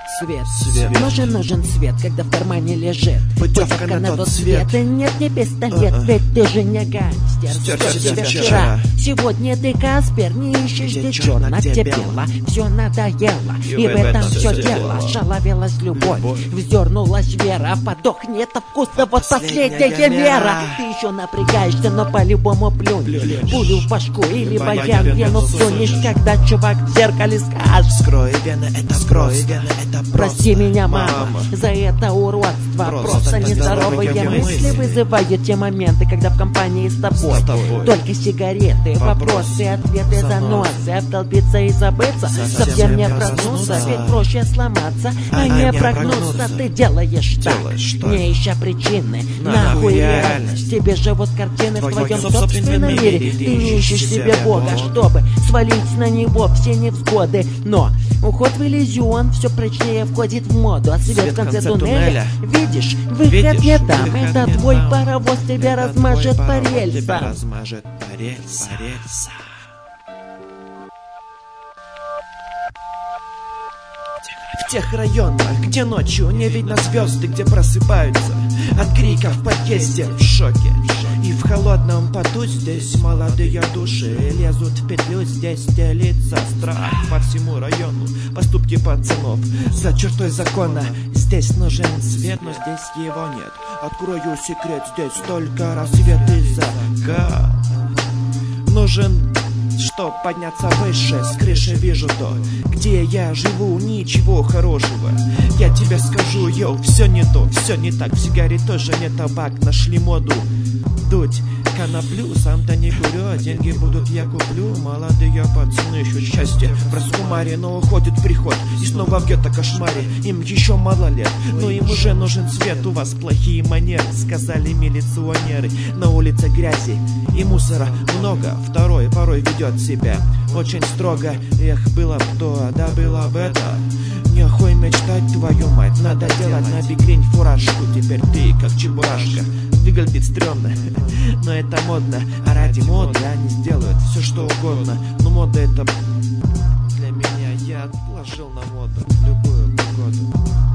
Свет. Нужен свет, когда в кармане лежит путевка на тот свет. И нет, не пистолет, ведь ты же не гангстер. Стер Тебя вчера. Сегодня ты Каспер, не ищешь, где черно, где бело. Все надоело, и в этом все дело. Шаловелась любовь, вздернулась вера. Подохнет от вкуса, вот последняя мера. Ты еще напрягаешься, но по-любому плюнь. Пулю в башку или баян вену всунешь, когда чувак в зеркале скажет: скрой вены, это просто. Прости меня, мама, за это уродство. Просто нездоровые мысли вызывают те моменты, когда в компании с тобой только сигареты, вопросы, ответы, заносы. Обдолбиться и забыться, совсем не проснуться. Ведь проще сломаться, а не прогнуться. Ты делаешь так, не ища причины. Нахуй реальность, тебе живут картины в твоем собственном мире. Ты не ищешь себе Бога, чтобы свалить на него все невзгоды. Но уход в иллюзион все прочнее входит в моду, а свет в конце туннеля. Видишь, выход не там. Это твой паровоз тебя размажет по рельсам. В тех районах, где ночью не видно звезды, где просыпаются от крика в подъезде в шоке. И в холодном поту здесь молодые души лезут в петлю, здесь делится страх по всему району. Поступки пацанов за чертой закона. Здесь нужен свет, но здесь его нет. Открою секрет, здесь только рассвет и закат. Нужен, чтоб подняться выше, с крыши вижу то, где я живу, ничего хорошего. Я тебе скажу, йоу, все не то, все не так. В сигаре тоже не табак, нашли моду дуть коноплю, сам-то не курю, деньги будут я куплю. Молодые пацаны ищут счастье в раскумаре, но уходит приход и снова в гетто кошмаре. Им еще мало лет, но им уже нужен свет. У вас плохие манеры, сказали милиционеры. На улице грязи и мусора много, второй порой ведет себя очень строго. Эх, было бы то, да было бы это. Нехуй мечтать, твою мать, надо делать на бикрень фуражку. Теперь ты как чебурашка. Выглядит стрёмно, но это модно. А ради моды они сделают все что угодно. Но мода это для меня, я отложил на моду в любую погоду.